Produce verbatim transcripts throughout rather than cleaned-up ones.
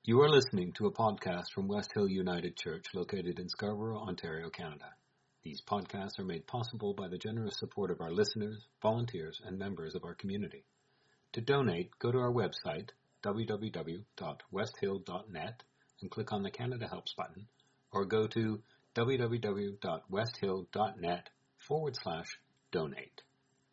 You are listening to a podcast from West Hill United Church located in Scarborough, Ontario, Canada. These podcasts are made possible by the generous support of our listeners, volunteers, and members of our community. To donate, go to our website, w w w dot west hill dot net, and click on the Canada Helps button, or go to w w w dot west hill dot net forward slash donate.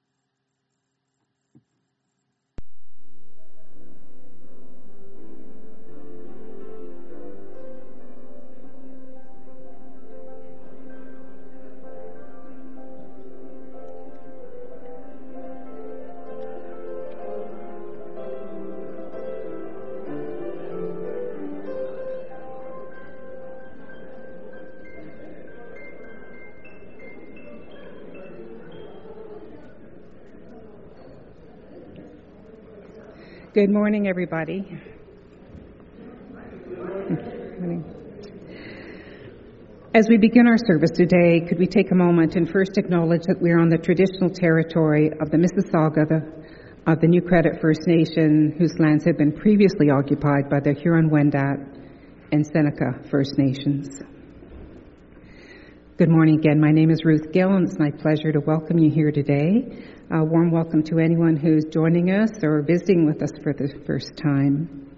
Good morning, everybody. As we begin our service today, could we take a moment and first acknowledge that we are on the traditional territory of the Mississauga the, of the New Credit First Nation, whose lands have been previously occupied by the Huron-Wendat and Seneca First Nations. Good morning again. My name is Ruth Gill, and it's my pleasure to welcome you here today. A warm welcome to anyone who's joining us or visiting with us for the first time.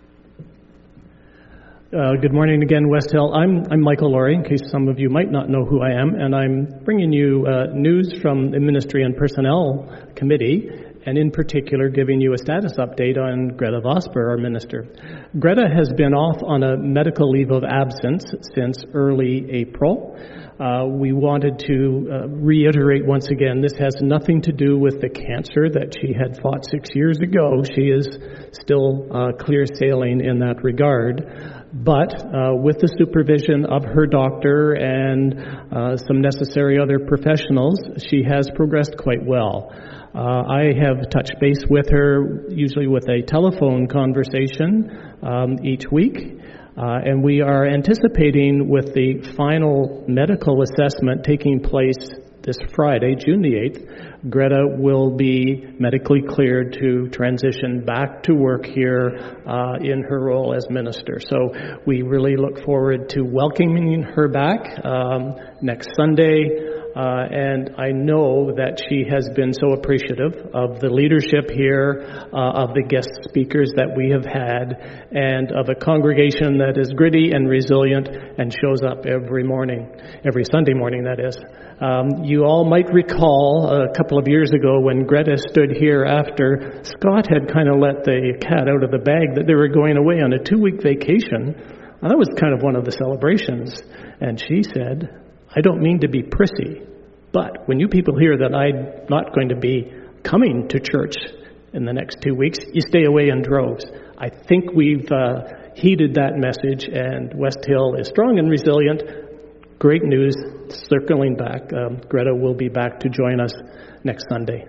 Uh, good morning again, West Hill. I'm, I'm Michael Laurie, in case some of you might not know who I am, and I'm bringing you uh, news from the Ministry and Personnel Committee, and in particular giving you a status update on Greta Vosper, our minister. Greta has been off on a medical leave of absence since early April. Uh, we wanted to uh, reiterate once again, this has nothing to do with the cancer that she had fought six years ago. She is still uh, clear sailing in that regard. But uh, with the supervision of her doctor and uh, some necessary other professionals, she has progressed quite well. Uh, I have touched base with her, usually with a telephone conversation um, each week. Uh, and we are anticipating, with the final medical assessment taking place this Friday, June the eighth, Greta will be medically cleared to transition back to work here uh, in her role as minister. So we really look forward to welcoming her back um, next Sunday. Uh, and I know that she has been so appreciative of the leadership here, uh, of the guest speakers that we have had, and of a congregation that is gritty and resilient and shows up every morning, every Sunday morning, that is. Um, you all might recall a couple of years ago when Greta stood here after Scott had kind of let the cat out of the bag that they were going away on a two-week vacation. And that was kind of one of the celebrations. And she said, I don't mean to be prissy, but when you people hear that I'm not going to be coming to church in the next two weeks, you stay away in droves. I think we've uh, heeded that message, and West Hill is strong and resilient. Great news, circling back. Um, Greta will be back to join us next Sunday.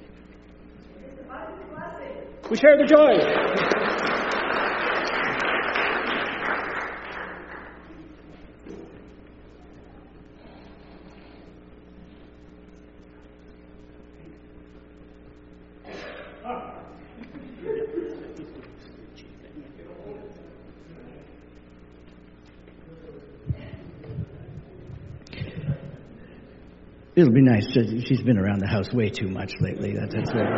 We share the joy. It'll be nice. She's been around the house way too much lately. That's, that's very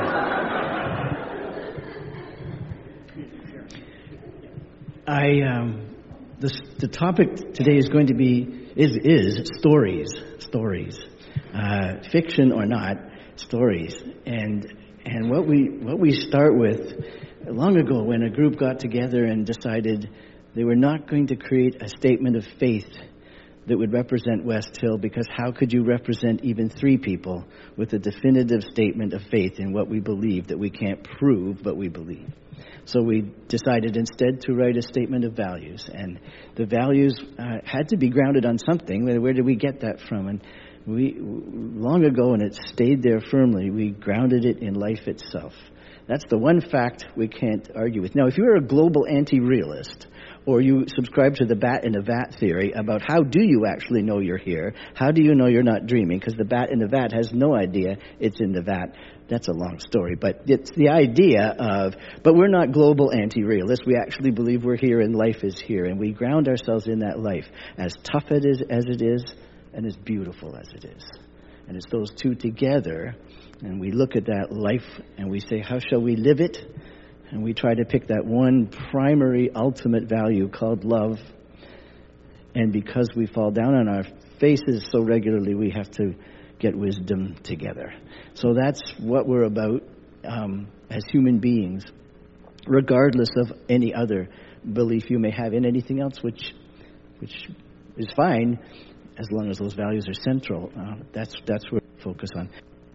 I um, the the topic today is going to be is is stories, stories, uh, fiction or not, stories. And and what we what we start with long ago, when a group got together and decided they were not going to create a statement of faith that would represent West Hill, because how could you represent even three people with a definitive statement of faith in what we believe that we can't prove but we believe? So we decided instead to write a statement of values, and the values uh, had to be grounded on something. Where did we get that from? And we, long ago, and it stayed there firmly, we grounded it in life itself. That's the one fact we can't argue with. Now, if you were a global anti-realist, or you subscribe to the bat in a vat theory about how do you actually know you're here? How do you know you're not dreaming? Because the bat in the vat has no idea it's in the vat. That's a long story, but it's the idea of, but we're not global anti-realists. We actually believe we're here and life is here, and we ground ourselves in that life, as tough it is as it is, and as beautiful as it is. And it's those two together, and we look at that life, and we say, how shall we live it? And we try to pick that one primary, ultimate value called love. And because we fall down on our faces so regularly, we have to get wisdom together. So that's what we're about um, as human beings, regardless of any other belief you may have in anything else, which which is fine as long as those values are central. Uh, that's that's what we focus on.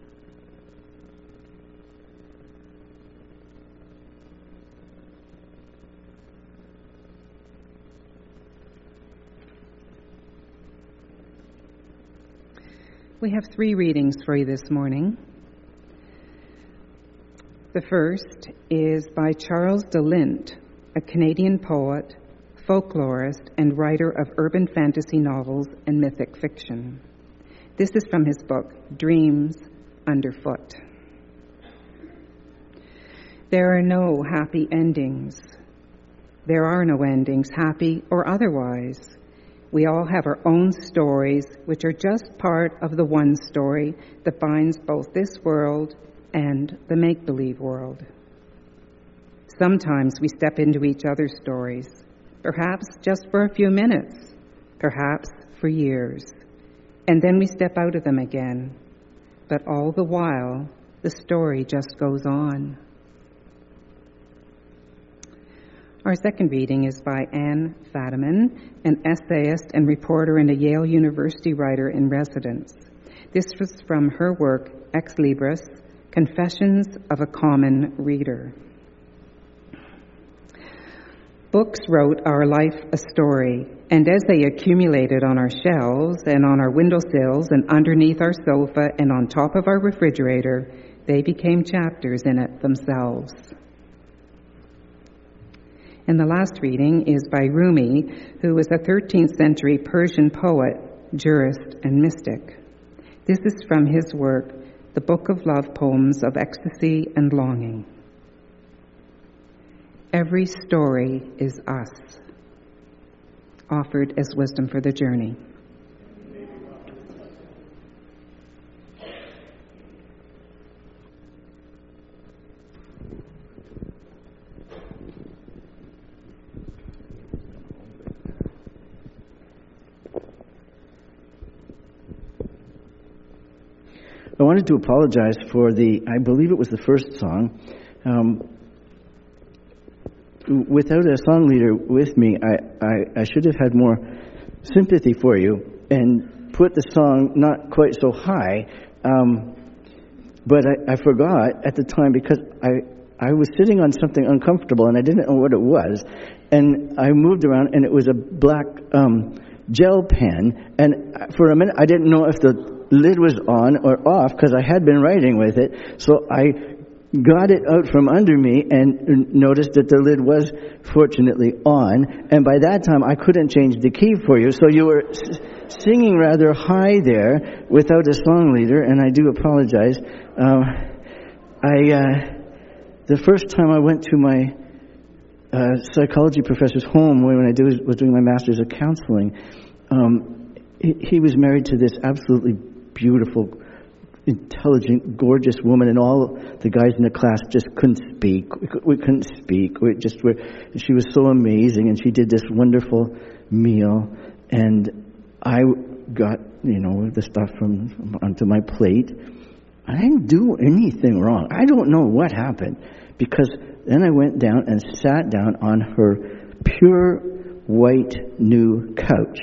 We have three readings for you this morning. The first is by Charles de Lint, a Canadian poet, folklorist, and writer of urban fantasy novels and mythic fiction. This is from his book, Dreams Underfoot. There are no happy endings. There are no endings, happy or otherwise. We all have our own stories, which are just part of the one story that binds both this world and the make-believe world. Sometimes we step into each other's stories, perhaps just for a few minutes, perhaps for years, and then we step out of them again. But all the while, the story just goes on. Our second reading is by Anne Fadiman, an essayist and reporter and a Yale University writer in residence. This was from her work, Ex Libris, Confessions of a Common Reader. Books wrote our life a story, and as they accumulated on our shelves and on our windowsills and underneath our sofa and on top of our refrigerator, they became chapters in it themselves. And the last reading is by Rumi, who was a thirteenth century Persian poet, jurist, and mystic. This is from his work, The Book of Love Poems of Ecstasy and Longing. Every story is us, offered as wisdom for the journey. I wanted to apologize for the, I believe it was the first song. Um, without a song leader with me, I, I, I should have had more sympathy for you and put the song not quite so high. Um, but I, I forgot at the time because I, I was sitting on something uncomfortable and I didn't know what it was. And I moved around and it was a black um, gel pen. And for a minute I didn't know if the lid was on or off because I had been writing with it. So I got it out from under me and noticed that the lid was fortunately on. And by that time I couldn't change the key for you. So you were s- singing rather high there without a song leader, and I do apologize. Um, I uh, the first time I went to my uh, psychology professor's home when I do, was doing my master's of counseling, um, he, he was married to this absolutely beautiful, intelligent, gorgeous woman, and all the guys in the class just couldn't speak. We couldn't speak. We just were. She was so amazing, and she did this wonderful meal, and I got, you know, the stuff from onto my plate. I didn't do anything wrong. I don't know what happened, because then I went down and sat down on her pure white new couch.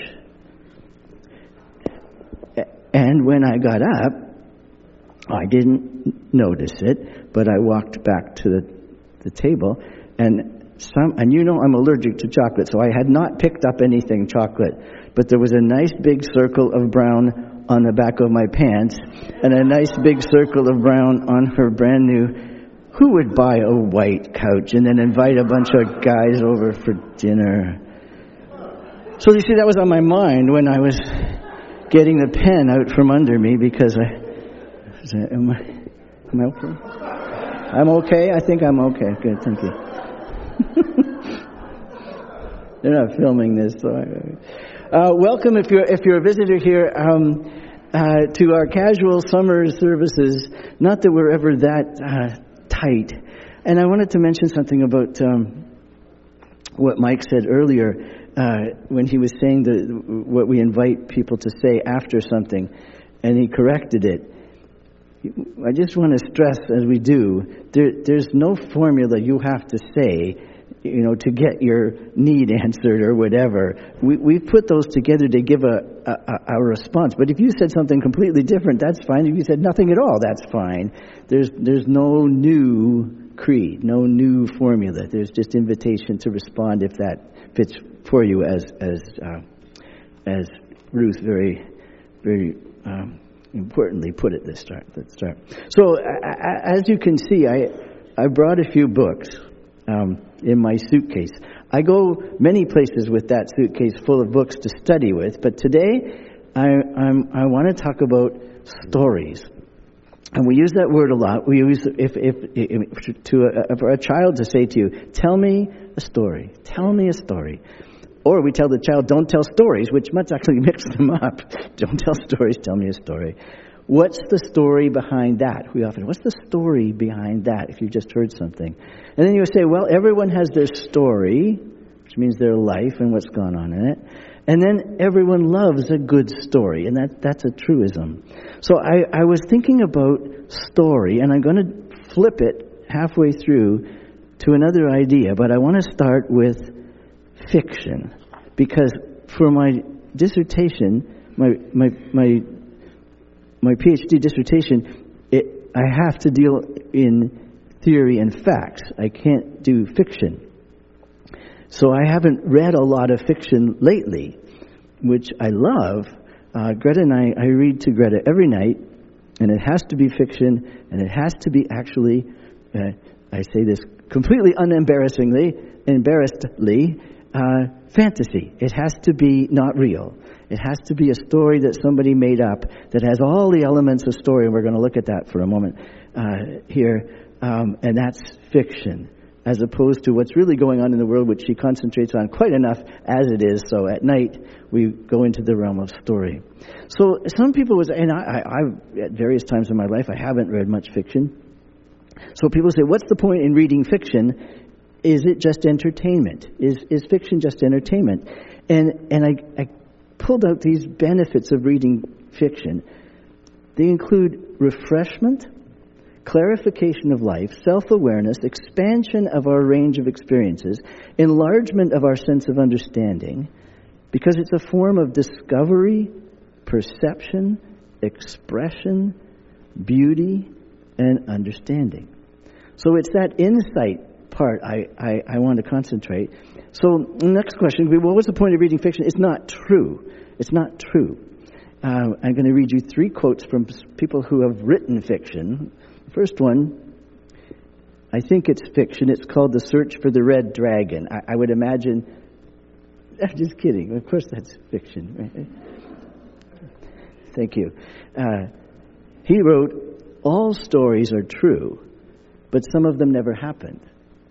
And when I got up, I didn't notice it, but I walked back to the, the table, and some, and you know I'm allergic to chocolate, so I had not picked up anything chocolate, but there was a nice big circle of brown on the back of my pants, and a nice big circle of brown on her brand new. Who would buy a white couch and then invite a bunch of guys over for dinner? So you see, that was on my mind when I was getting the pen out from under me because I, am I, am I okay? I'm okay? I think I'm okay. Good, thank you. They're not filming this, so I, uh, welcome if you're if you're a visitor here um, uh, to our casual summer services. Not that we're ever that uh, tight. And I wanted to mention something about um, what Mike said earlier uh, when he was saying the, what we invite people to say after something, and he corrected it. I just want to stress, as we do, there, there's no formula you have to say, you know, to get your need answered or whatever. We we put those together to give a, a, a response. But if you said something completely different, that's fine. If you said nothing at all, that's fine. There's there's no new creed, no new formula. There's just invitation to respond if that fits for you, as as uh, as Ruth very very um, importantly put it. This start. Let's start. So uh, as you can see, I I brought a few books. Um, in my suitcase. I go many places with that suitcase full of books to study with, but today I, I'm, I want to talk about stories. And we use that word a lot. We use if if, if to a, for a child to say to you, "Tell me a story. Tell me a story," or we tell the child, "Don't tell stories," which must actually mix them up. Don't tell stories. Tell me a story. What's the story behind that? We often, what's the story behind that if you just heard something? And then you say, well, everyone has their story, which means their life and what's gone on in it. And then everyone loves a good story, and that that's a truism. So I, I was thinking about story, and I'm going to flip it halfway through to another idea, but I want to start with fiction. Because for my dissertation, my my my My PhD dissertation, it, I have to deal in theory and facts. I can't do fiction. So I haven't read a lot of fiction lately, which I love. Uh, Greta and I, I read to Greta every night, and it has to be fiction, and it has to be actually, uh, I say this completely unembarrassingly, embarrassedly, uh, fantasy. It has to be not real. It has to be a story that somebody made up that has all the elements of story, and we're going to look at that for a moment uh, here, um, and that's fiction, as opposed to what's really going on in the world, which she concentrates on quite enough as it is, so at night we go into the realm of story. So some people would say, and I, I, at various times in my life, I haven't read much fiction. So people say, what's the point in reading fiction? Is it just entertainment? Is is fiction just entertainment? And and I, I pulled out these benefits of reading fiction. They include refreshment, clarification of life, self-awareness, expansion of our range of experiences, enlargement of our sense of understanding, because it's a form of discovery, perception, expression, beauty, and understanding. So it's that insight part I, I, I want to concentrate. So the next question would be, well, what's the point of reading fiction? It's not true. It's not true. Uh, I'm going to read you three quotes from people who have written fiction. The first one, I think it's fiction. It's called The Search for the Red Dragon. I, I would imagine... I'm just kidding. Of course that's fiction. Right? Thank you. Uh, he wrote, all stories are true, but some of them never happened.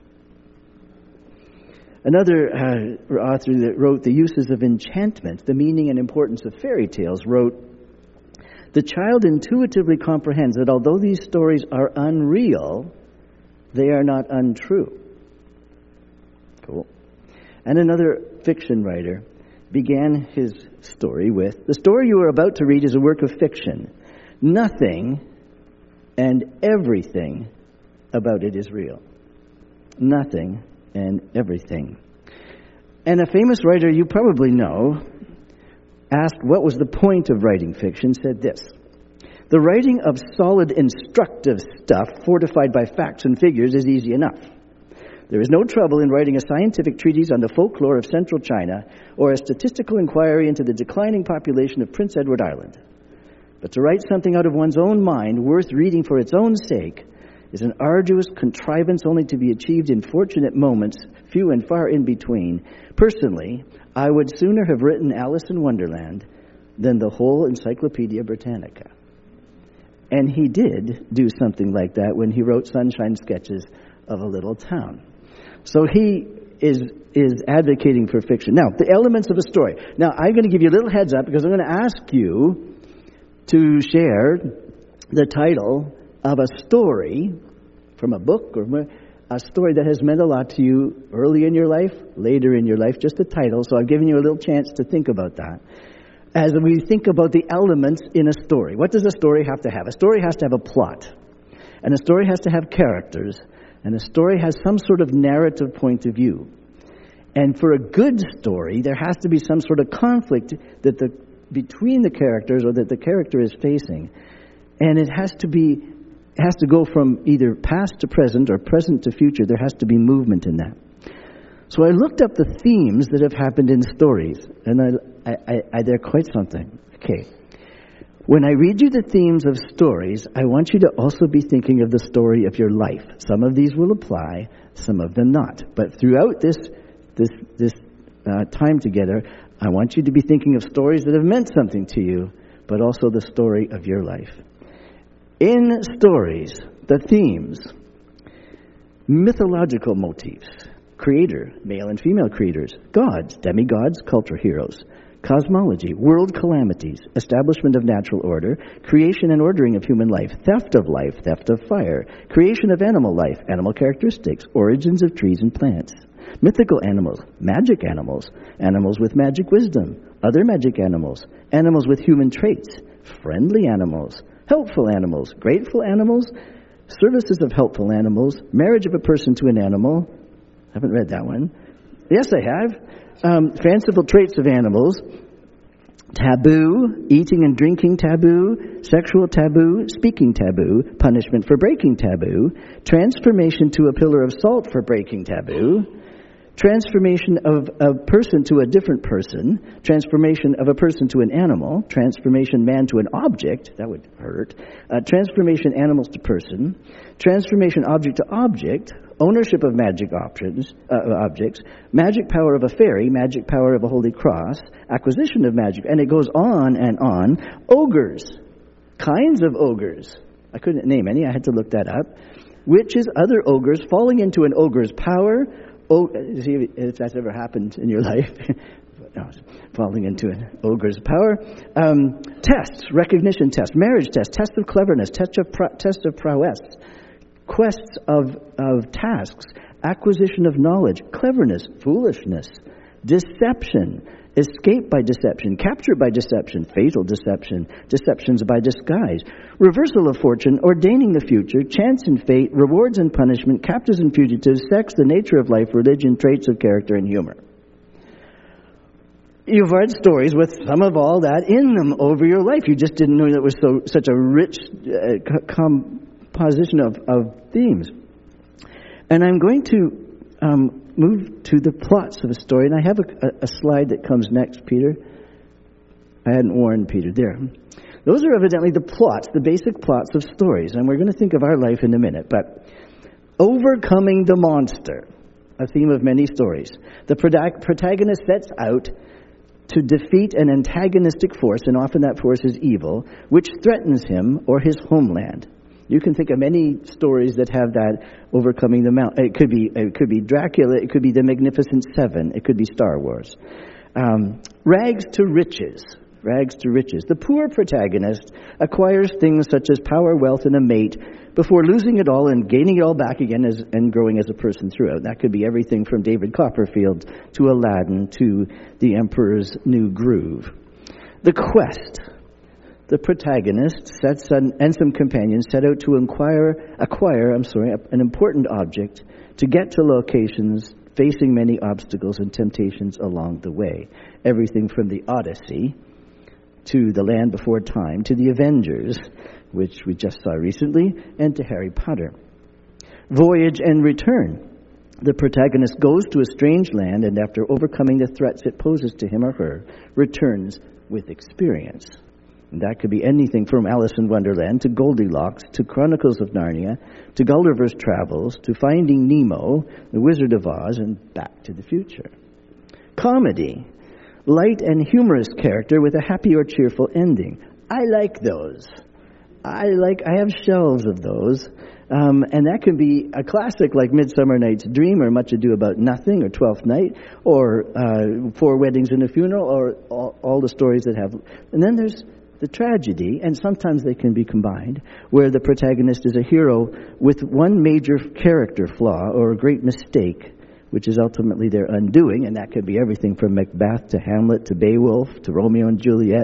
Another uh, author that wrote The Uses of Enchantment, the Meaning and Importance of Fairy Tales, wrote, the child intuitively comprehends that although these stories are unreal, they are not untrue. Cool. And another fiction writer began his story with, the story you are about to read is a work of fiction. Nothing and everything about it is real. Nothing and everything. And a famous writer you probably know, asked what was the point of writing fiction, said this: the writing of solid instructive stuff fortified by facts and figures is easy enough. There is no trouble in writing a scientific treatise on the folklore of central China or a statistical inquiry into the declining population of Prince Edward Island. But to write something out of one's own mind, worth reading for its own sake, is an arduous contrivance only to be achieved in fortunate moments, few and far in between. Personally, I would sooner have written Alice in Wonderland than the whole Encyclopedia Britannica. And he did do something like that when he wrote Sunshine Sketches of a Little Town. So he is is advocating for fiction. Now, the elements of a story. Now, I'm going to give you a little heads up because I'm going to ask you to share the title of a story from a book or a story that has meant a lot to you early in your life, later in your life, just the title. So I've given you a little chance to think about that. As we think about the elements in a story. What does a story have to have? A story has to have a plot. And a story has to have characters. And a story has some sort of narrative point of view. And for a good story, there has to be some sort of conflict that the between the characters or that the character is facing. And it has to be it has to go from either past to present or present to future. There has to be movement in that. So I looked up the themes that have happened in stories, and I, I, I, they're quite something. Okay. When I read you the themes of stories, I want you to also be thinking of the story of your life. Some of these will apply, some of them not. But throughout this this this uh, time together, I want you to be thinking of stories that have meant something to you, but also the story of your life. In stories, the themes, mythological motifs, creator, male and female creators, gods, demigods, culture heroes, cosmology, world calamities, establishment of natural order, creation and ordering of human life, theft of life, theft of fire, creation of animal life, animal characteristics, origins of trees and plants, mythical animals, magic animals, animals with magic wisdom, other magic animals, animals with human traits, friendly animals, helpful animals, grateful animals, services of helpful animals, marriage of a person to an animal. I haven't read that one. Yes, I have. Um, fanciful traits of animals, taboo, eating and drinking taboo, sexual taboo, speaking taboo, punishment for breaking taboo, transformation to a pillar of salt for breaking taboo, transformation of a person to a different person, transformation of a person to an animal, transformation man to an object, that would hurt, uh, transformation animals to person, transformation object to object, ownership of magic options, uh, objects, magic power of a fairy, magic power of a holy cross, acquisition of magic, and it goes on and on. Ogres, kinds of ogres. I couldn't name any, I had to look that up. Witches, other ogres, falling into an ogre's power. Oh, see if that's ever happened in your life. No, falling into an ogre's power. Um, tests, recognition tests, marriage tests, test of cleverness, test of, pro- test of prowess, quests of, of tasks, acquisition of knowledge, cleverness, foolishness, deception, escape by deception, capture by deception, fatal deception, deceptions by disguise, reversal of fortune, ordaining the future, chance and fate, rewards and punishment, captives and fugitives, sex, the nature of life, religion, traits of character, and humor. You've read stories with some of all that in them over your life. You just didn't know that it was so such a rich uh, composition of, of themes. And I'm going to um, move to the plots of a story. And I have a, a, a slide that comes next, Peter. I hadn't warned Peter there. Those are evidently the plots, the basic plots of stories. And we're going to think of our life in a minute. But overcoming the monster, a theme of many stories. The protagonist sets out to defeat an antagonistic force, and often that force is evil, which threatens him or his homeland. You can think of many stories that have that overcoming the mountain. It could be it could be Dracula. It could be the Magnificent Seven. It could be Star Wars. Um, rags to riches. Rags to riches. The poor protagonist acquires things such as power, wealth, and a mate before losing it all and gaining it all back again as, and growing as a person throughout. That could be everything from David Copperfield to Aladdin to The Emperor's New Groove. The quest. The protagonist sets an, and some companions set out to inquire, acquire I'm sorry, an important object to get to locations facing many obstacles and temptations along the way. Everything from the Odyssey to The Land Before Time to the Avengers, which we just saw recently, and to Harry Potter. Voyage and return. The protagonist goes to a strange land and after overcoming the threats it poses to him or her, returns with experience. And that could be anything from Alice in Wonderland to Goldilocks to Chronicles of Narnia to Gulliver's Travels to Finding Nemo, The Wizard of Oz, and Back to the Future. Comedy. Light and humorous character with a happy or cheerful ending. I like those. I like. I have shelves of those. Um, and that can be a classic like Midsummer Night's Dream or Much Ado About Nothing or Twelfth Night or uh, Four Weddings and a Funeral or all, all the stories that have... And then there's the tragedy, and sometimes they can be combined, where the protagonist is a hero with one major character flaw or a great mistake, which is ultimately their undoing, and that could be everything from Macbeth to Hamlet to Beowulf to Romeo and Juliet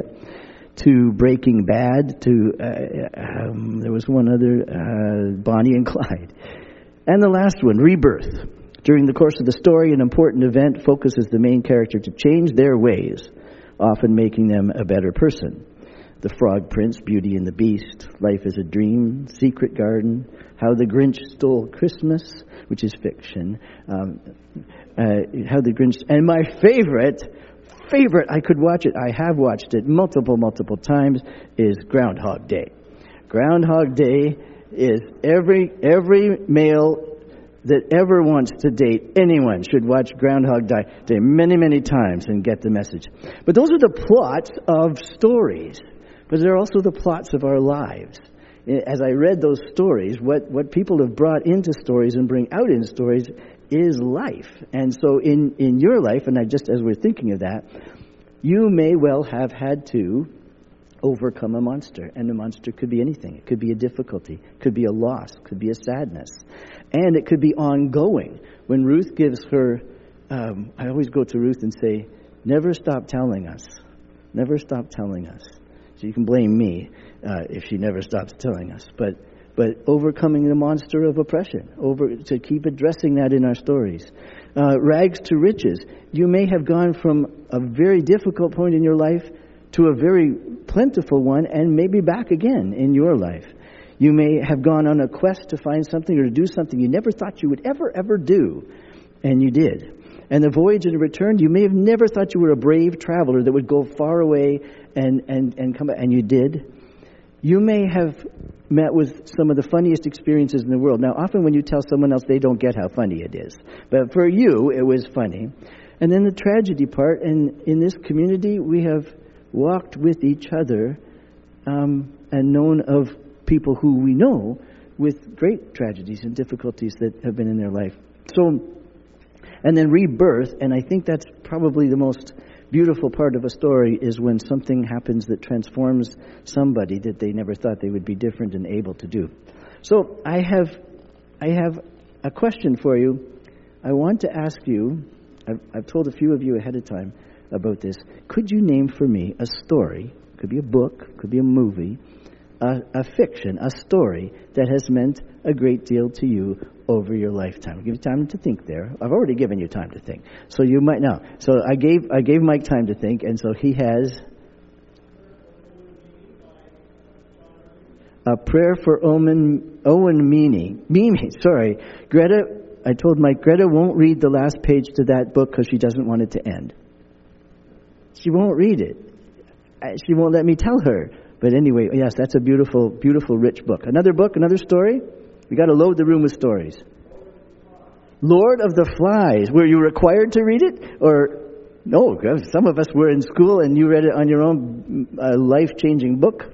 to Breaking Bad to, uh, um, there was one other, uh, Bonnie and Clyde. And the last one, Rebirth. During the course of the story, an important event focuses the main character to change their ways, often making them a better person. The Frog Prince, Beauty and the Beast, Life is a Dream, Secret Garden, How the Grinch Stole Christmas, which is fiction, um, uh, How the Grinch, and my favorite, favorite, I could watch it, I have watched it multiple, multiple times, is Groundhog Day. Groundhog Day is every every male that ever wants to date anyone should watch Groundhog Day many, many times and get the message. But those are the plots of stories. But they're also the plots of our lives. As I read those stories, what, what people have brought into stories and bring out in stories is life. And so in, in your life, and I just as we're thinking of that, you may well have had to overcome a monster. And the monster could be anything. It could be a difficulty. It could be a loss. It could be a sadness. And it could be ongoing. When Ruth gives her, um, I always go to Ruth and say, never stop telling us. Never stop telling us. So you can blame me uh, if she never stops telling us. But but overcoming the monster of oppression, over to keep addressing that in our stories. Uh, rags to riches. You may have gone from a very difficult point in your life to a very plentiful one and maybe back again in your life. You may have gone on a quest to find something or to do something you never thought you would ever, ever do, and you did. And the voyage and return, you may have never thought you were a brave traveler that would go far away and, and, and come back, and you did. You may have met with some of the funniest experiences in the world. Now, often when you tell someone else, they don't get how funny it is. But for you, it was funny. And then the tragedy part, and in this community, we have walked with each other um, and known of people who we know with great tragedies and difficulties that have been in their life. So, and then rebirth, and I think that's probably the most beautiful part of a story is when something happens that transforms somebody that they never thought they would be different and able to do. So I have I have a question for you. I want to ask you, I've, I've told a few of you ahead of time about this. Could you name for me a story, could be a book, could be a movie, a, a fiction, a story that has meant a great deal to you over your lifetime? I'll give you time to think there. I've already given you time to think. So you might now. So I gave I gave Mike time to think, and so he has A Prayer for Owen, Owen Meany. Mimi, sorry. Greta, I told Mike, Greta won't read the last page to that book because she doesn't want it to end. She won't read it. She won't let me tell her. But anyway, yes, that's a beautiful, beautiful, rich book. Another book, another story? We got to load the room with stories. Lord of the Flies. Were you required to read it? Or, no, some of us were in school and you read it on your own uh, life-changing book.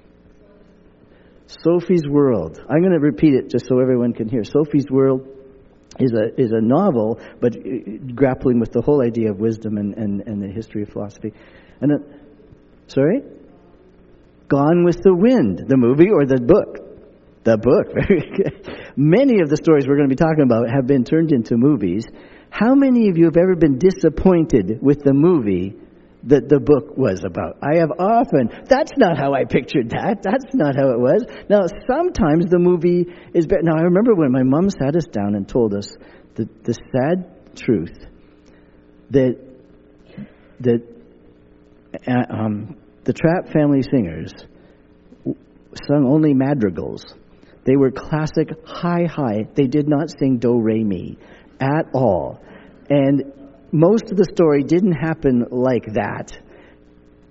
Sophie's World. I'm going to repeat it just so everyone can hear. Sophie's World is a is a novel, but grappling with the whole idea of wisdom and, and, and the history of philosophy. And uh, sorry? Gone with the Wind, the movie or the book? The book. Very good. Many of the stories we're going to be talking about have been turned into movies. How many of you have ever been disappointed with the movie that the book was about? I have often. That's not how I pictured that. That's not how it was. Now, sometimes the movie is better. Now, I remember when my mom sat us down and told us the, the sad truth that that uh, um, the Trapp Family Singers sung only madrigals. They were classic high, high. They did not sing do, re, mi at all. And most of the story didn't happen like that.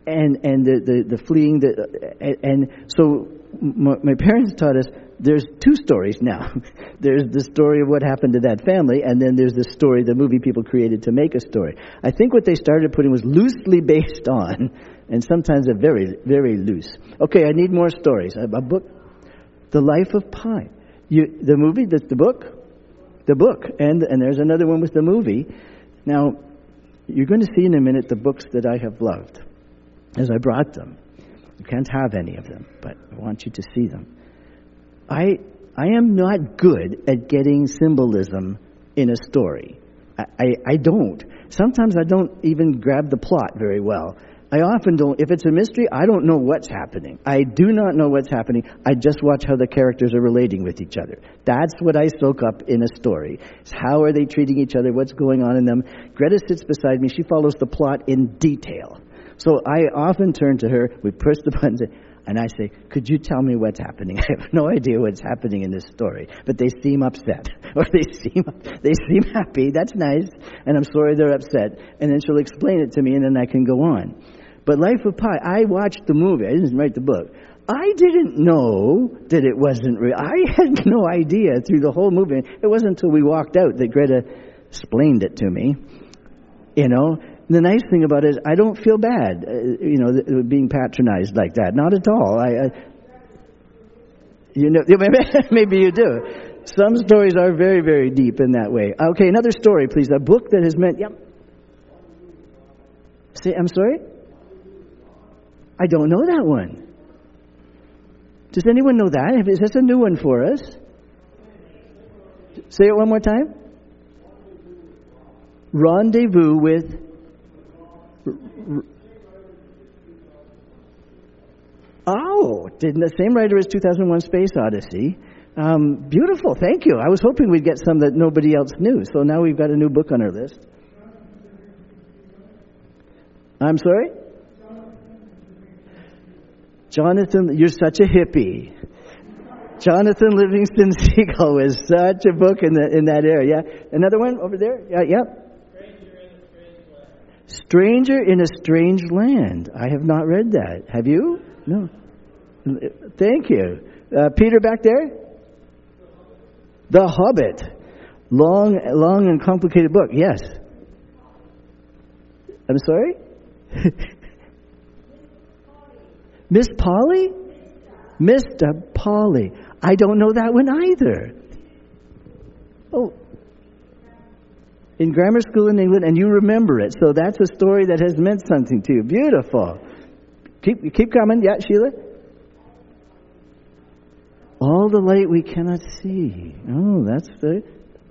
and and the the, the fleeing. The and, and so my, my parents taught us there's two stories now. There's the story of what happened to that family, and then there's the story the movie people created to make a story. I think what they started putting was loosely based on, and sometimes a very very loose. Okay, I need more stories. A, a book, The Life of Pi. You the movie, the, the book, the book, and and there's another one with the movie. Now, you're going to see in a minute the books that I have loved, as I brought them. You can't have any of them, but I want you to see them. I I am not good at getting symbolism in a story. I, I, I don't. Sometimes I don't even grab the plot very well. I often don't. If it's a mystery, I don't know what's happening. I do not know what's happening. I just watch how the characters are relating with each other. That's what I soak up in a story. It's how are they treating each other? What's going on in them? Greta sits beside me. She follows the plot in detail. So I often turn to her. We press the buttons, and I say, could you tell me what's happening? I have no idea what's happening in this story, but they seem upset, or they seem they seem happy. That's nice, and I'm sorry they're upset. And then she'll explain it to me, and then I can go on. But Life of Pi, I watched the movie. I didn't write the book. I didn't know that it wasn't real. I had no idea through the whole movie. It wasn't until we walked out that Greta explained it to me. You know, the nice thing about it is I don't feel bad, uh, you know, th- being patronized like that. Not at all. I, I you know, maybe, maybe you do. Some stories are very, very deep in that way. Okay, another story, please. A book that has meant. Yep. Say, I'm sorry. I don't know that one. Does anyone know that? Is this a new one for us? Say it one more time. Rendezvous with... Oh, did the same writer as two thousand one Space Odyssey. Um, beautiful, thank you. I was hoping we'd get some that nobody else knew. So now we've got a new book on our list. I'm sorry? Jonathan, you're such a hippie. Jonathan Livingston Seagull was such a book in the in that area. Another one over there? Yeah, yep. Stranger in a Strange Land. I have not read that. Have you? No. Thank you. Uh, Peter back there? The Hobbit. Long, long and complicated book. Yes. I'm sorry? Miss Polly? Mister Polly. I don't know that one either. Oh. In grammar school in England, and you remember it. So that's a story that has meant something to you. Beautiful. Keep keep coming. Yeah, Sheila? All the light we cannot see. Oh, that's the...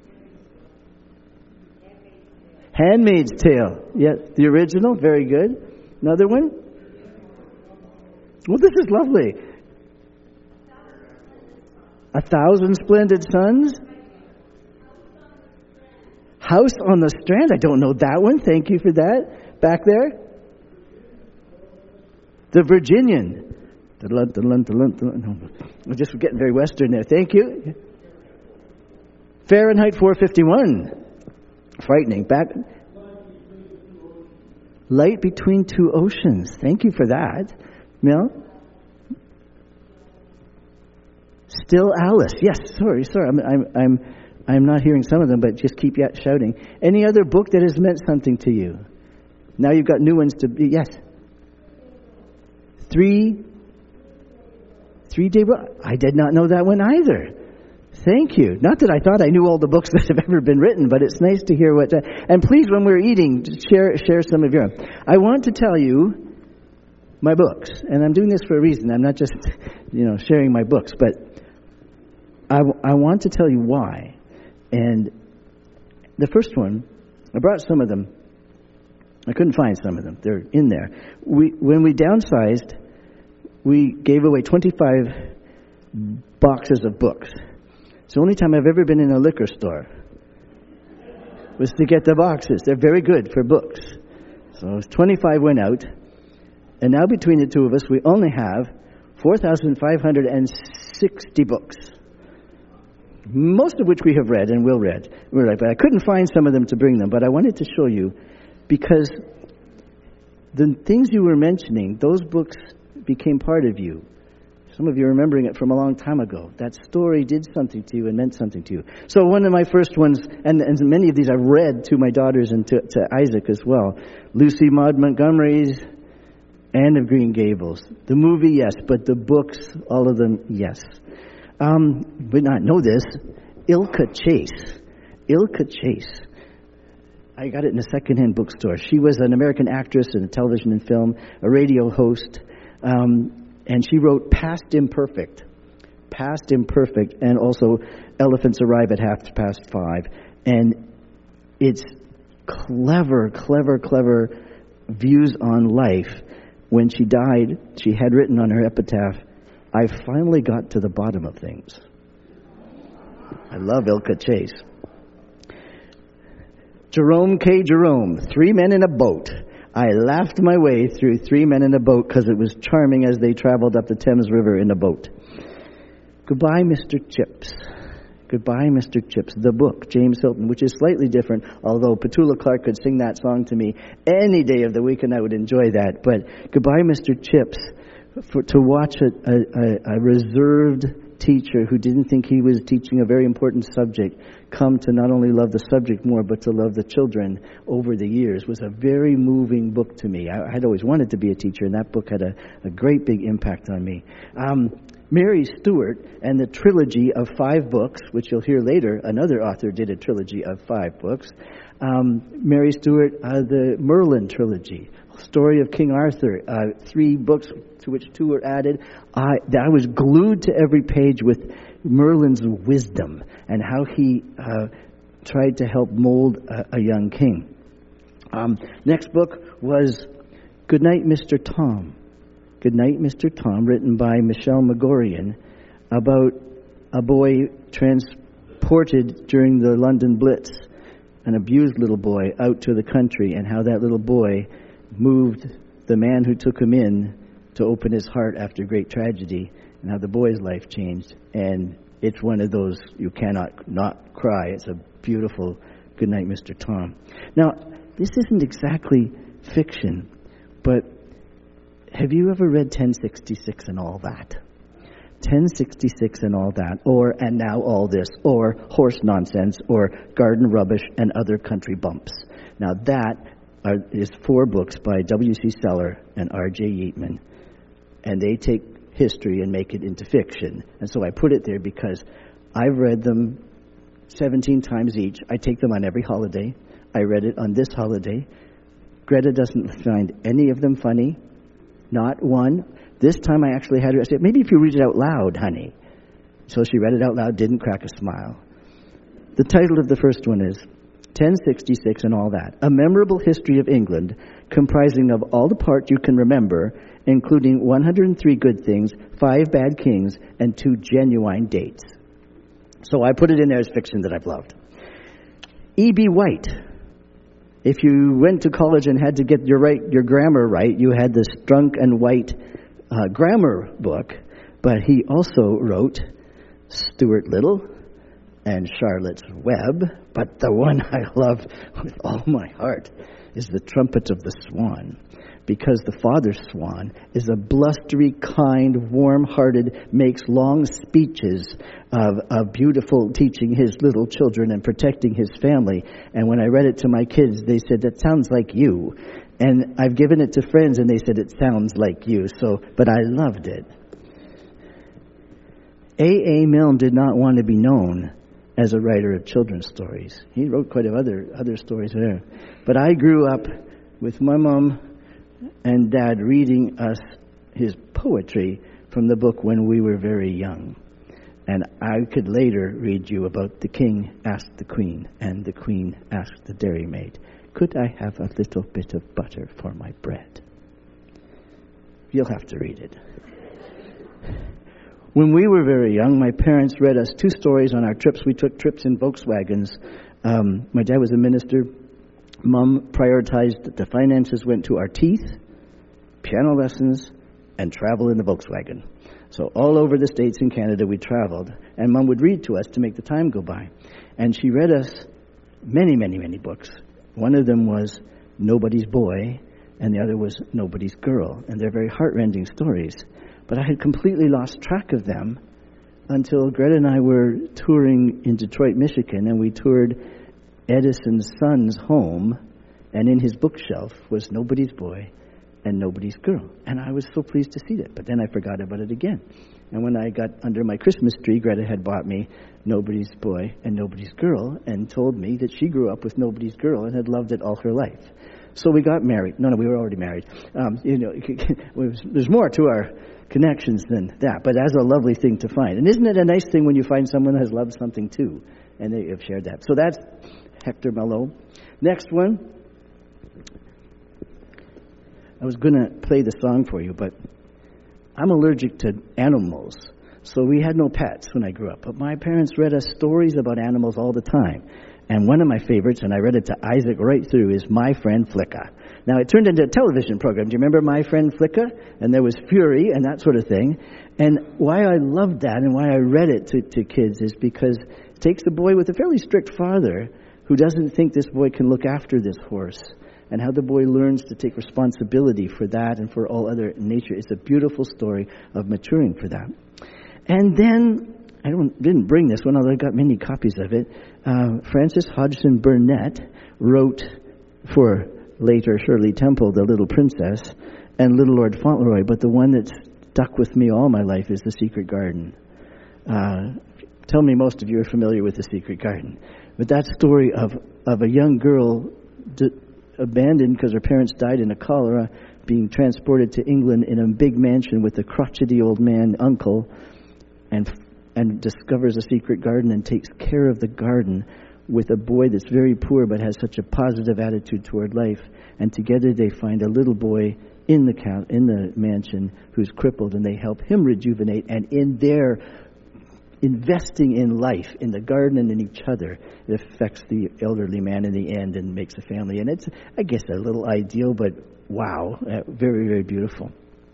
Handmaid's Tale. Yeah, the original. Very good. Another one? Well, this is lovely. A Thousand Splendid Suns? House on the Strand. I don't know that one. Thank you for that. Back there? The Virginian. We're just getting very Western there. Thank you. Fahrenheit four fifty-one. Frightening. Back. Light Between Two Oceans. Thank you for that. Mel? Still Alice. Yes, sorry, sorry. I'm, I'm, I'm, I'm not hearing some of them, but just keep shouting. Any other book that has meant something to you? Now you've got new ones to be. Yes. Three. Three Day. I did not know that one either. Thank you. Not that I thought I knew all the books that have ever been written, but it's nice to hear what. Uh, and please, when we're eating, share share some of your own. I want to tell you my books, and I'm doing this for a reason. I'm not just, you know, sharing my books, but I, I want to tell you why. And the first one, I brought some of them. I couldn't find some of them. They're in there. We when we downsized, we gave away twenty-five boxes of books. It's the only time I've ever been in a liquor store was to get the boxes. They're very good for books. So twenty-five went out. And now between the two of us, we only have four thousand five hundred sixty books. Most of which we have read and will read. We're like, but I couldn't find some of them to bring them. But I wanted to show you because the things you were mentioning, those books became part of you. Some of you are remembering it from a long time ago. That story did something to you and meant something to you. So one of my first ones, and, and many of these I've read to my daughters and to, to Isaac as well, Lucy Maud Montgomery's Anne of Green Gables. The movie, yes, but the books, all of them, yes. Um, we not know this. Ilka Chase. Ilka Chase. I got it in a secondhand bookstore. She was an American actress in television and film, a radio host, um, and she wrote Past Imperfect. Past Imperfect, and also Elephants Arrive at Half Past Five. And it's clever, clever, clever views on life. When she died, she had written on her epitaph, I finally got to the bottom of things. I love Ilka Chase. Jerome K. Jerome, Three Men in a Boat. I laughed my way through Three Men in a Boat because it was charming as they traveled up the Thames River in a boat. Goodbye, Mister Chips. Goodbye, Mister Chips. The book, James Hilton, which is slightly different, although Petula Clark could sing that song to me any day of the week and I would enjoy that. But Goodbye, Mister Chips, for, to watch a, a, a reserved teacher who didn't think he was teaching a very important subject come to not only love the subject more but to love the children over the years was a very moving book to me. I had always wanted to be a teacher, and that book had a, a great big impact on me. Um, Mary Stewart and the trilogy of five books, which you'll hear later, another author did a trilogy of five books. Um, Mary Stewart, uh, the Merlin trilogy, story of King Arthur, uh, three books to which two were added. I, I was glued to every page with Merlin's wisdom and how he uh, tried to help mold a, a young king. Um, next book was Goodnight, Mister Tom. Goodnight, Mister Tom, written by Michelle Magorian, about a boy transported during the London Blitz, an abused little boy, out to the country, and how that little boy moved the man who took him in to open his heart after great tragedy, and how the boy's life changed. And it's one of those you cannot not cry. It's a beautiful Goodnight, Mister Tom. Now, this isn't exactly fiction, but have you ever read ten sixty-six and All That? ten sixty-six and All That, or And Now All This, or Horse Nonsense, or Garden Rubbish and Other Country Bumps. Now that are, is four books by W C Seller and R J Yeatman, and they take history and make it into fiction. And so I put it there because I've read them seventeen times each. I take them on every holiday. I read it on this holiday. Greta doesn't find any of them funny. Not one. This time I actually had her, I said, maybe if you read it out loud, honey. So she read it out loud, didn't crack a smile. The title of the first one is ten sixty-six and All That. A memorable history of England comprising of all the parts you can remember, including one hundred three good things, five bad kings, and two genuine dates. So I put it in there as fiction that I've loved. E B. White. If you went to college and had to get your right, your grammar right, you had the Strunk and White uh, grammar book, but he also wrote Stuart Little and Charlotte's Web, but the one I love with all my heart is The Trumpet of the Swan, because the father swan is a blustery, kind, warm-hearted, makes long speeches of, of beautiful teaching his little children and protecting his family. And when I read it to my kids, they said, that sounds like you. And I've given it to friends, and they said, it sounds like you. So, but I loved it. A A. Milne did not want to be known as a writer of children's stories. He wrote quite a few other, other stories there. But I grew up with my mom and Dad reading us his poetry from the book when we were very young. And I could later read you about the king asked the queen, and the queen asked the dairymaid, could I have a little bit of butter for my bread? You'll have to read it. When we were very young, my parents read us two stories on our trips. We took trips in Volkswagens. Um, my dad was a minister. Mom prioritized that the finances went to our teeth, piano lessons, and travel in the Volkswagen. So all over the States and Canada we traveled, and Mom would read to us to make the time go by. And she read us many, many, many books. One of them was Nobody's Boy, and the other was Nobody's Girl. And they're very heartrending stories. But I had completely lost track of them until Greta and I were touring in Detroit, Michigan, and we toured Edison's son's home, and in his bookshelf was Nobody's Boy and Nobody's Girl. And I was so pleased to see that, but then I forgot about it again. And when I got under my Christmas tree, Greta had bought me Nobody's Boy and Nobody's Girl and told me that she grew up with Nobody's Girl and had loved it all her life. So we got married. No, no, we were already married. Um, you know, there's more to our connections than that, but that's a lovely thing to find. And isn't it a nice thing when you find someone who has loved something too, and they have shared that? So that's Hector Malot. Next one. I was going to play the song for you, but I'm allergic to animals, so we had no pets when I grew up. But my parents read us stories about animals all the time. And one of my favorites, and I read it to Isaac right through, is My Friend Flicka. Now, it turned into a television program. Do you remember My Friend Flicka? And there was Fury and that sort of thing. And why I loved that and why I read it to, to kids is because it takes a boy with a fairly strict father who doesn't think this boy can look after this horse, and how the boy learns to take responsibility for that and for all other nature. It's a beautiful story of maturing for that. And then, I don't, didn't bring this one, although I got many copies of it. Uh, Frances Hodgson Burnett wrote for later Shirley Temple, The Little Princess, and Little Lord Fauntleroy, but the one that's stuck with me all my life is The Secret Garden. Uh, tell me most of you are familiar with The Secret Garden. But that story of, of a young girl d- abandoned because her parents died in a cholera, being transported to England in a big mansion with a crotchety old man uncle, and and discovers a secret garden and takes care of the garden with a boy that's very poor but has such a positive attitude toward life. And together they find a little boy in the count, in the mansion who's crippled, and they help him rejuvenate. And in their investing in life, in the garden and in each other, it affects the elderly man in the end and makes a family. And it's, I guess, a little ideal, but wow, uh, very, very beautiful.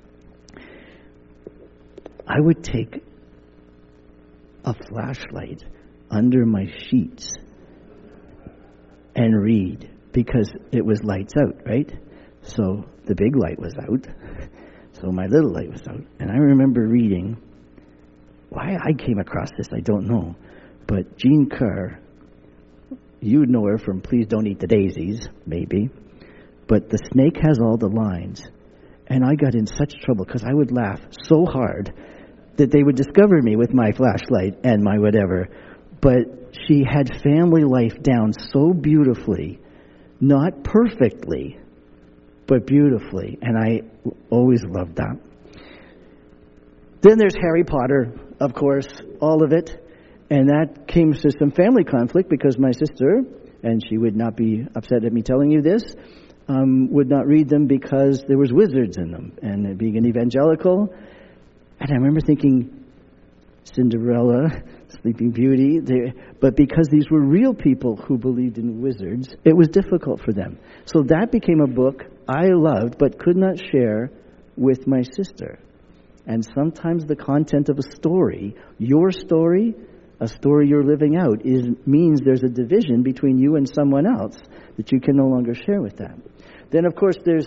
I would take a flashlight under my sheets and read, because it was lights out, right? So the big light was out, so my little light was out. And I remember reading, why I came across this, I don't know, but Jean Kerr, you know her from Please Don't Eat the Daisies, maybe, but The Snake Has All the Lines. And I got in such trouble because I would laugh so hard that they would discover me with my flashlight and my whatever. But she had family life down so beautifully, not perfectly, but beautifully. And I always loved that. Then there's Harry Potter, of course, all of it. And that came to some family conflict because my sister, and she would not be upset at me telling you this, um, would not read them because there was wizards in them. And being an evangelical, and I remember thinking, Cinderella, Sleeping Beauty, but because these were real people who believed in wizards, it was difficult for them. So that became a book I loved but could not share with my sister. And sometimes the content of a story, your story, a story you're living out, is means there's a division between you and someone else that you can no longer share with them. Then, of course, there's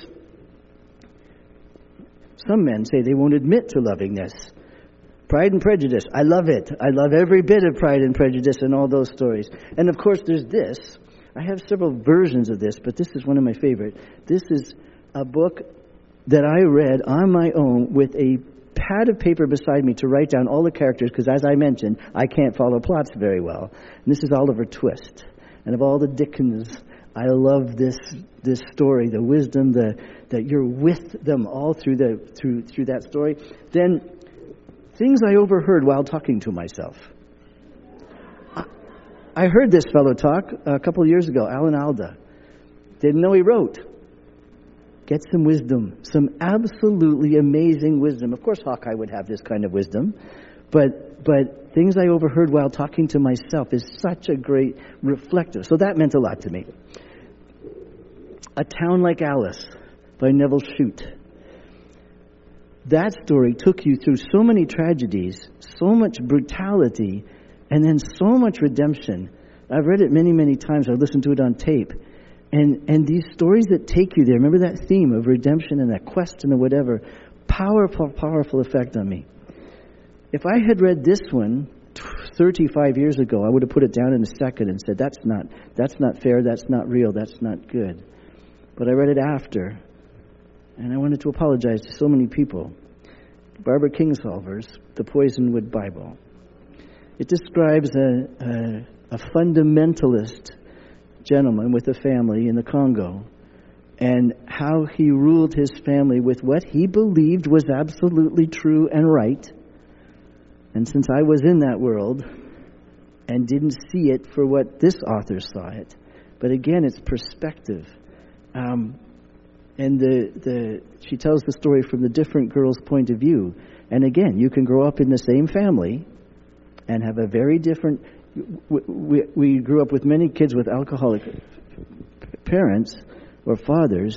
some men say they won't admit to loving this. Pride and Prejudice. I love it. I love every bit of Pride and Prejudice and all those stories. And, of course, there's this. I have several versions of this, but this is one of my favorite. This is a book that I read on my own with a pad of paper beside me to write down all the characters, because, as I mentioned, I can't follow plots very well. And this is Oliver Twist. And of all the Dickens, I love this this story, the wisdom, the that you're with them all through the through through that story. Then, things I overheard while talking to myself. I heard this fellow talk a couple of years ago, Alan Alda. Didn't know he wrote. Get some wisdom, some absolutely amazing wisdom. Of course, Hawkeye would have this kind of wisdom, but but things I overheard while talking to myself is such a great reflective. So that meant a lot to me. A Town Like Alice by Neville Shute. That story took you through so many tragedies, so much brutality, and then so much redemption. I've read it many, many times. I've listened to it on tape. And and these stories that take you there, remember that theme of redemption and that quest and the whatever, powerful, powerful effect on me. If I had read this one thirty-five years ago, I would have put it down in a second and said, that's not, that's not fair, that's not real, that's not good. But I read it after, and I wanted to apologize to so many people. Barbara Kingsolver's The Poisonwood Bible. It describes a, a, a fundamentalist gentleman with a family in the Congo, and how he ruled his family with what he believed was absolutely true and right. And since I was in that world and didn't see it for what this author saw it, but again, it's perspective. Um, and the the she tells the story from the different girl's point of view. And again, you can grow up in the same family and have a very different... We, we grew up with many kids with alcoholic parents or fathers.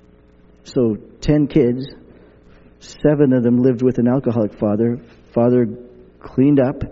So ten kids, seven of them lived with an alcoholic father. Father cleaned up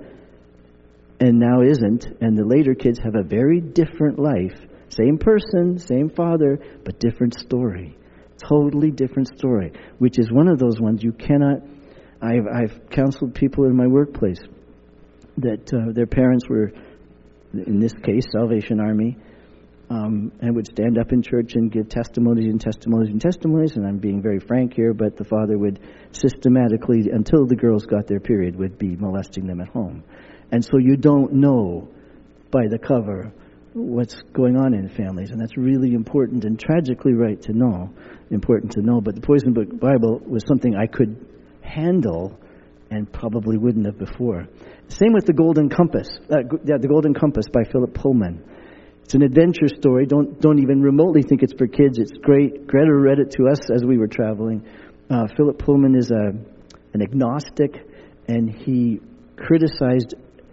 and now isn't. And the later kids have a very different life. Same person, same father, but different story. Totally different story. Which is one of those ones you cannot... I've, I've counseled people in my workplace that uh, their parents were, in this case, Salvation Army, um, and would stand up in church and give testimonies and testimonies and testimonies, and I'm being very frank here, but the father would systematically, until the girls got their period, would be molesting them at home. And so you don't know by the cover what's going on in families, and that's really important and tragically right to know, important to know. But the Poison Book Bible was something I could handle and probably wouldn't have before. Same with The Golden Compass. Uh, yeah, The Golden Compass by Philip Pullman. It's an adventure story. Don't don't even remotely think it's for kids. It's great. Greta read it to us as we were traveling. Uh, Philip Pullman is a an agnostic, and he criticized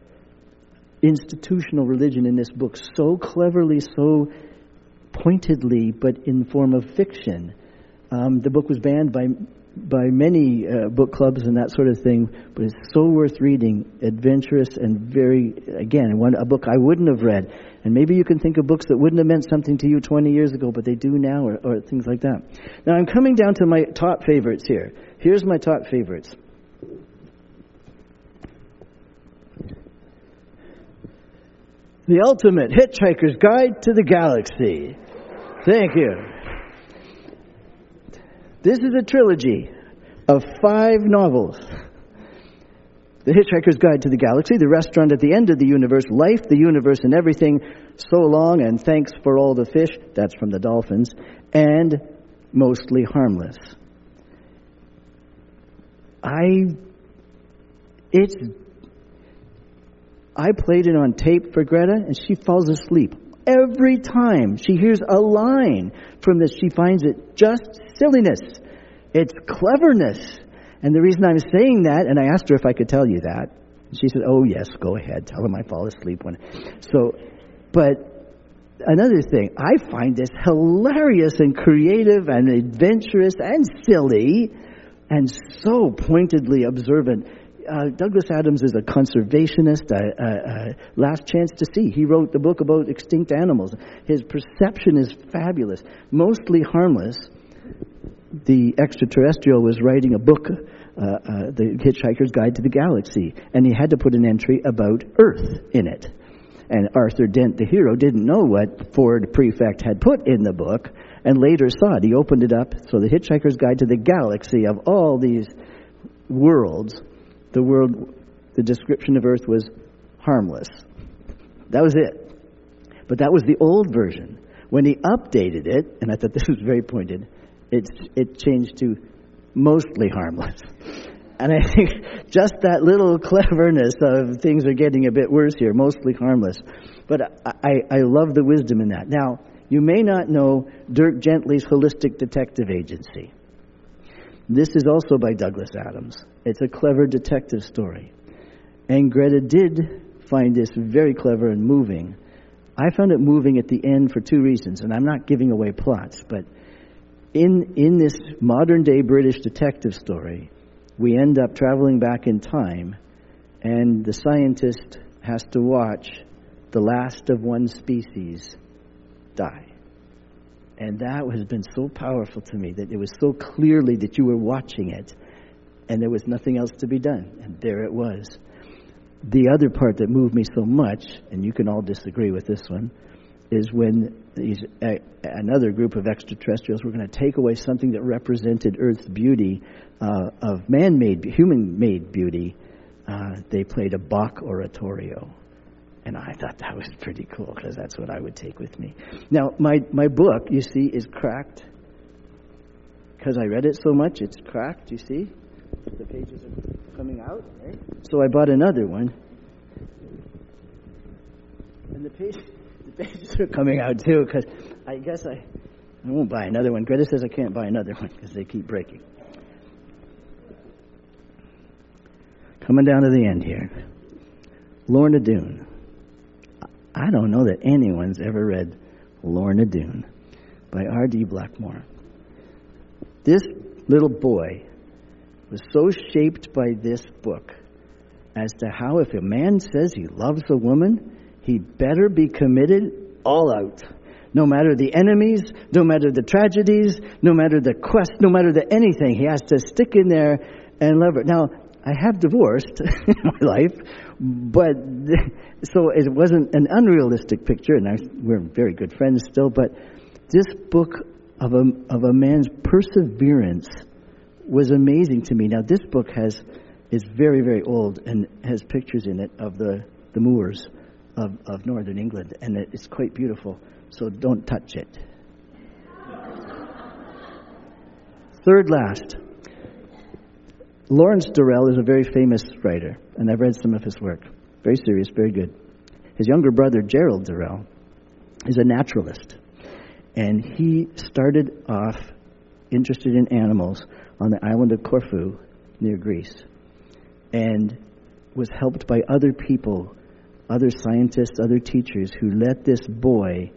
institutional religion in this book so cleverly, so pointedly, but in the form of fiction. Um, the book was banned by by many uh, book clubs and that sort of thing, but it's so worth reading, adventurous and very, again, one, a book I wouldn't have read. And maybe you can think of books that wouldn't have meant something to you twenty years ago, but they do now, or, or things like that. Now I'm coming down to my top favorites here. Here's my top favorites. The Ultimate Hitchhiker's Guide to the Galaxy. Thank you. This is a trilogy of five novels. The Hitchhiker's Guide to the Galaxy, The Restaurant at the End of the Universe, Life, the Universe and Everything, So Long and Thanks for All the Fish, that's from the Dolphins, and Mostly Harmless. I, it's, I played it on tape for Greta, and she falls asleep. Every time she hears a line from this, she finds it just silliness. It's cleverness. And the reason I'm saying that, and I asked her if I could tell you that, she said, oh yes, go ahead, tell him I fall asleep when. So, but another thing, I find this hilarious and creative and adventurous and silly and so pointedly observant. Uh, Douglas Adams is a conservationist, a, a, a last chance to see. He wrote the book about extinct animals. His perception is fabulous. Mostly Harmless. The extraterrestrial was writing a book, uh, uh, The Hitchhiker's Guide to the Galaxy, and he had to put an entry about Earth in it. And Arthur Dent, the hero, didn't know what Ford Prefect had put in the book, and later saw it. He opened it up. So The Hitchhiker's Guide to the Galaxy, of all these worlds, the world, the description of Earth was harmless. That was it. But that was the old version. When he updated it, and I thought this was very pointed, it, it changed to mostly harmless. And I think just that little cleverness of things are getting a bit worse here, mostly harmless. But I, I love the wisdom in that. Now, you may not know Dirk Gently's Holistic Detective Agency. This is also by Douglas Adams. It's a clever detective story. And Greta did find this very clever and moving. I found it moving at the end for two reasons, and I'm not giving away plots, but in in this modern-day British detective story, we end up traveling back in time, and the scientist has to watch the last of one species die. And that has been so powerful to me, that it was so clearly that you were watching it, and there was nothing else to be done. And there it was. The other part that moved me so much, and you can all disagree with this one, is when these, uh, another group of extraterrestrials were going to take away something that represented Earth's beauty, uh, of man-made, human-made beauty. Uh, they played a Bach oratorio. And I thought that was pretty cool, because that's what I would take with me. Now, my, my book, you see, is cracked. Because I read it so much, it's cracked, you see? The pages are coming out, right? So I bought another one. And the, page, the pages are coming out, too, because I guess I, I won't buy another one. Greta says I can't buy another one, because they keep breaking. Coming down to the end here. Lorna Doone. I don't know that anyone's ever read Lorna Doone by R D Blackmore. This little boy was so shaped by this book as to how if a man says he loves a woman, he better be committed all out. No matter the enemies, no matter the tragedies, no matter the quest, no matter the anything, he has to stick in there and love her. Now, I have divorced in my life, but so it wasn't an unrealistic picture, and I, we're very good friends still, but this book of a, of a man's perseverance was amazing to me. Now, this book has is very, very old and has pictures in it of the, the moors of, of northern England, and it's quite beautiful, so don't touch it. Third last. Lawrence Durrell is a very famous writer, and I've read some of his work. Very serious, very good. His younger brother, Gerald Durrell, is a naturalist, and he started off interested in animals on the island of Corfu near Greece, and was helped by other people, other scientists, other teachers, who let this boy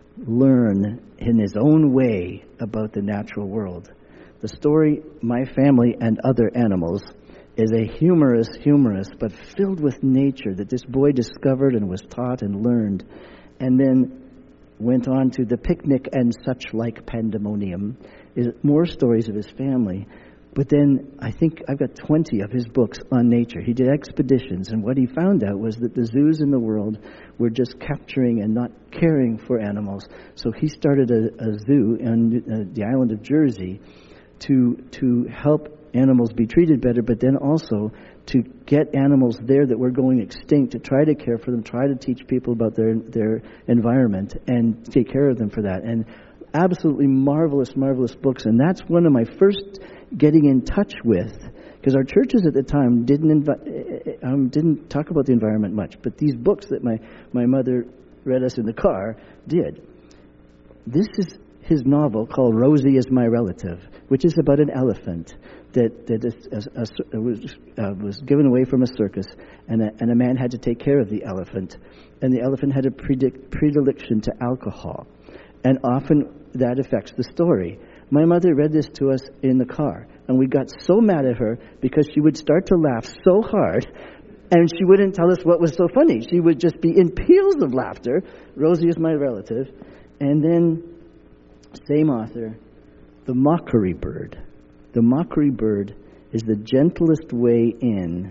learn in his own way about the natural world. The story, My Family and Other Animals, is a humorous, humorous, but filled with nature that this boy discovered and was taught and learned, and then went on to The Picnic and Such Like Pandemonium, is more stories of his family. But then I think I've got twenty of his books on nature. He did expeditions, and what he found out was that the zoos in the world were just capturing and not caring for animals. So he started a, a zoo on uh, the island of Jersey to to help animals be treated better, but then also to get animals there that were going extinct, to try to care for them, try to teach people about their their environment and take care of them for that. And absolutely marvelous, marvelous books. And that's one of my first getting in touch with, because our churches at the time didn't invi- um, didn't talk about the environment much, but these books that my, my mother read us in the car did. This is his novel called Rosie is My Relative, which is about an elephant that that is, a, a, a, was, uh, was given away from a circus, and a, and a man had to take care of the elephant, and the elephant had a predict, predilection to alcohol, and often that affects the story. My mother read this to us in the car, and we got so mad at her because she would start to laugh so hard, and she wouldn't tell us what was so funny. She would just be in peals of laughter. Rosie is My Relative. And then, same author, The Mockery Bird. The Mockery Bird is the gentlest way in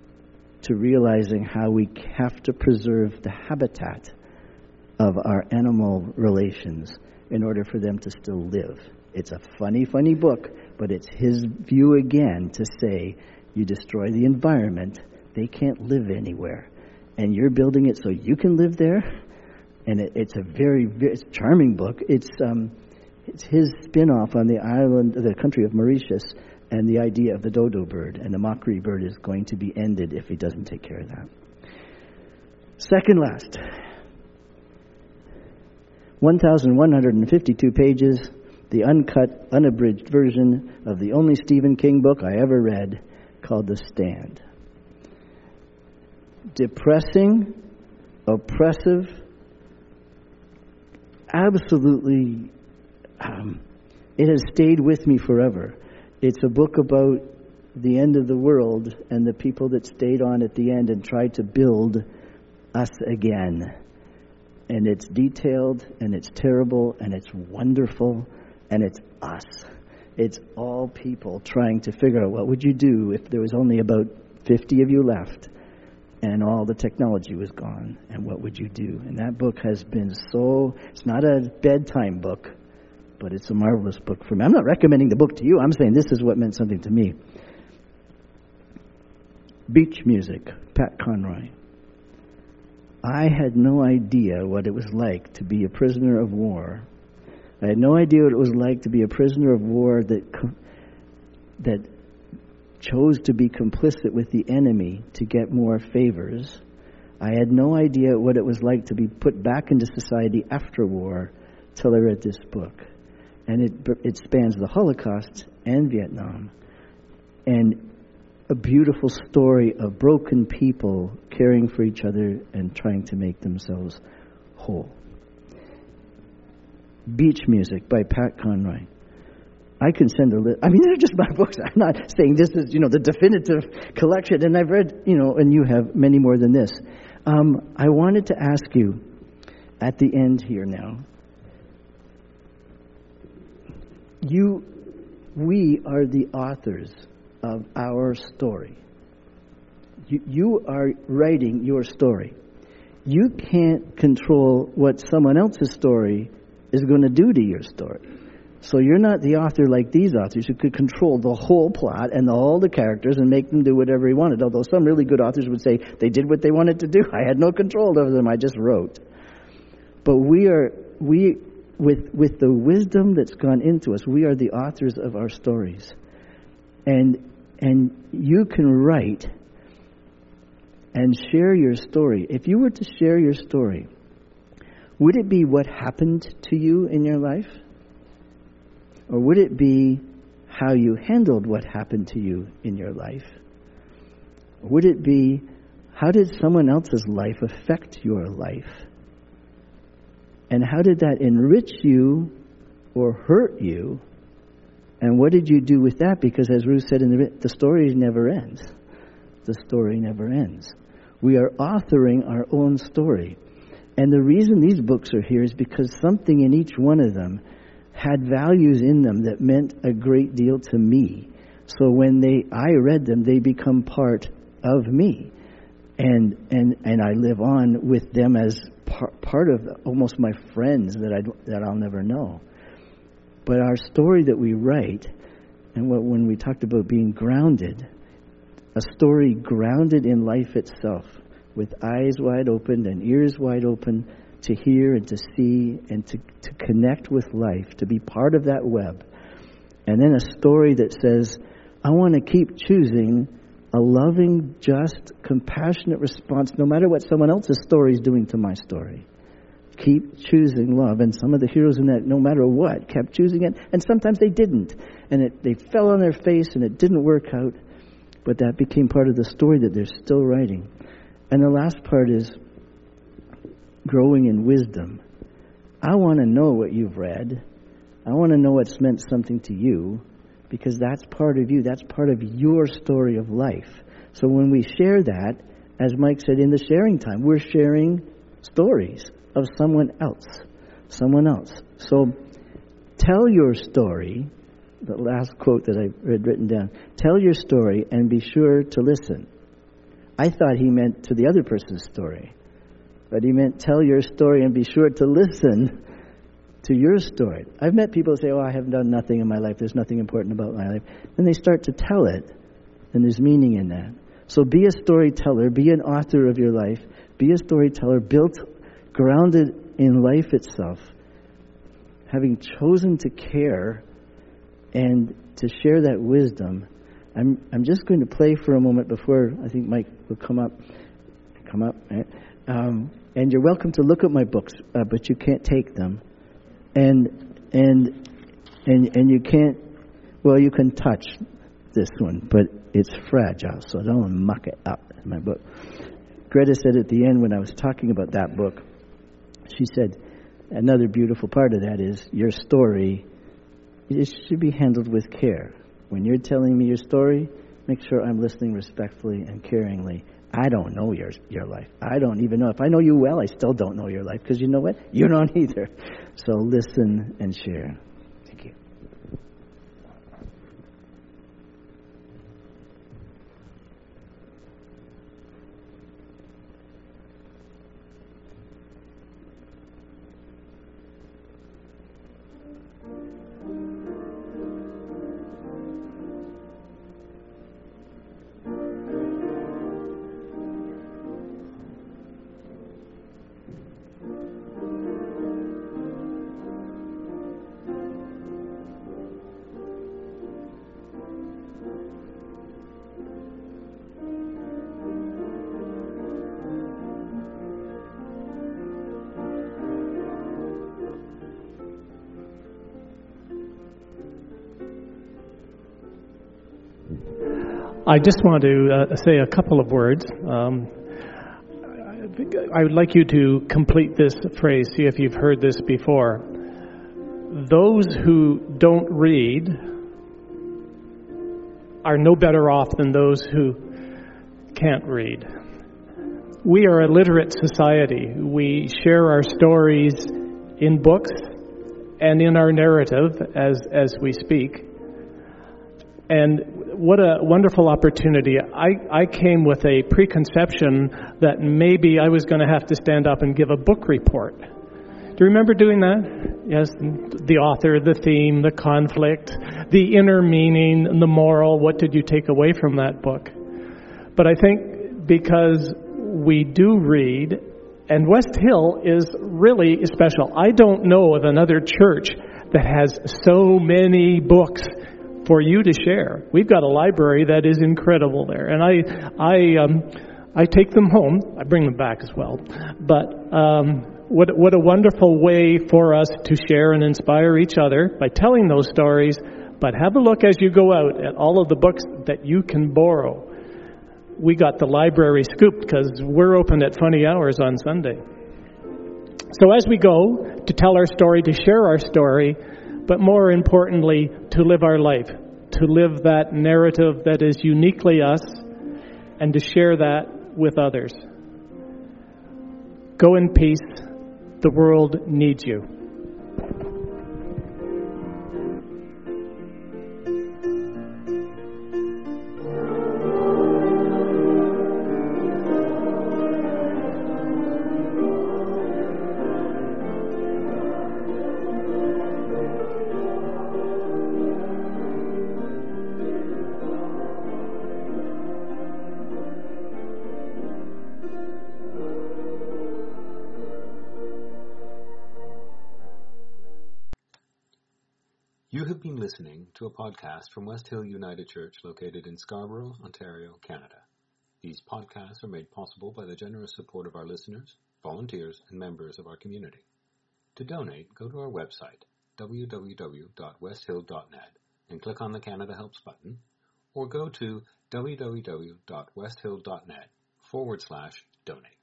to realizing how we have to preserve the habitat of our animal relations in order for them to still live. It's a funny, funny book, but it's his view again to say, you destroy the environment, they can't live anywhere. And you're building it so you can live there. And it, it's a very, very it's a charming book. It's um, it's his spin-off on the island, the country of Mauritius, and the idea of the dodo bird. And the mockery bird is going to be ended if he doesn't take care of that. Second last. one thousand one hundred fifty-two pages, the uncut, unabridged version of the only Stephen King book I ever read, called The Stand. Depressing, oppressive, absolutely, um, it has stayed with me forever. It's a book about the end of the world and the people that stayed on at the end and tried to build us again. and it's detailed, and it's terrible, and it's wonderful, and it's us. It's all people trying to figure out what would you do if there was only about fifty of you left and all the technology was gone, and what would you do? And that book has been so, it's not a bedtime book, but it's a marvelous book for me. I'm not recommending the book to you. I'm saying this is what meant something to me. Beach Music, Pat Conroy. I had no idea what it was like to be a prisoner of war. I had no idea what it was like to be a prisoner of war that that chose to be complicit with the enemy to get more favors. I had no idea what it was like to be put back into society after war till I read this book. And it it spans the Holocaust and Vietnam. And a beautiful story of broken people caring for each other and trying to make themselves whole. Beach Music by Pat Conroy. I can send a list. I mean, they're just my books. I'm not saying this is, you know, the definitive collection. And I've read, you know, and you have many more than this. Um, I wanted to ask you at the end here now. You, we are the authors of our story. You, you are writing your story. You can't control what someone else's story is going to do to your story. So you're not the author like these authors who could control the whole plot and the, all the characters and make them do whatever he wanted. Although some really good authors would say they did what they wanted to do. I had no control over them. I just wrote. But we are, we, with with the wisdom that's gone into us, we are the authors of our stories. And and you can write and share your story. If you were to share your story, would it be what happened to you in your life? Or would it be how you handled what happened to you in your life? Would it be how did someone else's life affect your life? And how did that enrich you or hurt you? And what did you do with that? Because as Ruth said in the the story never ends. The story never ends. We are authoring our own story. And the reason these books are here is because something in each one of them had values in them that meant a great deal to me. So when they I read them, they become part of me. And and and I live on with them as par, part of almost my friends that I that I'll never know. But our story that we write, and what when we talked about being grounded, a story grounded in life itself, with eyes wide open and ears wide open to hear and to see and to, to connect with life, to be part of that web. And then a story that says, I want to keep choosing a loving, just, compassionate response, no matter what someone else's story is doing to my story. Keep choosing love. And some of the heroes in that, no matter what, kept choosing it. And sometimes they didn't. And it, they fell on their face and it didn't work out. But that became part of the story that they're still writing. And the last part is growing in wisdom. I want to know what you've read. I want to know what's meant something to you, because that's part of you. That's part of your story of life. So when we share that, as Mike said in the sharing time, we're sharing stories of someone else. Someone else. So tell your story. The last quote that I had written down. Tell your story and be sure to listen. I thought he meant to the other person's story. But he meant tell your story and be sure to listen to your story. I've met people who say, oh, I have done nothing in my life. There's nothing important about my life. Then they start to tell it, and there's meaning in that. So be a storyteller. Be an author of your life. Be a storyteller built, grounded in life itself, having chosen to care and to share that wisdom. I'm I'm just going to play for a moment before I think Mike will come up. Come up, right? Um, and you're welcome to look at my books, uh, but you can't take them. And and and and you can't. Well, you can touch this one, but it's fragile, so don't muck it up. In my book, Greta said at the end when I was talking about that book, she said, another beautiful part of that is your story. It should be handled with care. When you're telling me your story, make sure I'm listening respectfully and caringly I don't know your your life. I don't even know. If I know you well, I still don't know your life, because you know what? You don't either. So listen and share. Thank you. I just want to uh, say a couple of words. Um, I would like you to complete this phrase, see if you've heard this before. Those who don't read are no better off than those who can't read. We are a literate society. We share our stories in books and in our narrative as, as we speak. And what a wonderful opportunity. I, I came with a preconception that maybe I was going to have to stand up and give a book report. Do you remember doing that? Yes, the author, the theme, the conflict, the inner meaning, the moral. What did you take away from that book? But I think because we do read, and West Hill is really special. I don't know of another church that has so many books for you to share. We've got a library that is incredible there, and I, I, um, I take them home. I bring them back as well. But um, what, what a wonderful way for us to share and inspire each other by telling those stories. But have a look as you go out at all of the books that you can borrow. We got the library scooped because we're open at funny hours on Sunday. So as we go to tell our story, to share our story, but more importantly, to live our life, to live that narrative that is uniquely us, and to share that with others. Go in peace. The world needs you. You have been listening to a podcast from West Hill United Church located in Scarborough, Ontario, Canada. These podcasts are made possible by the generous support of our listeners, volunteers, and members of our community. To donate, go to our website, w w w dot west hill dot net, and click on the Canada Helps button, or go to w w w dot west hill dot net forward slash donate.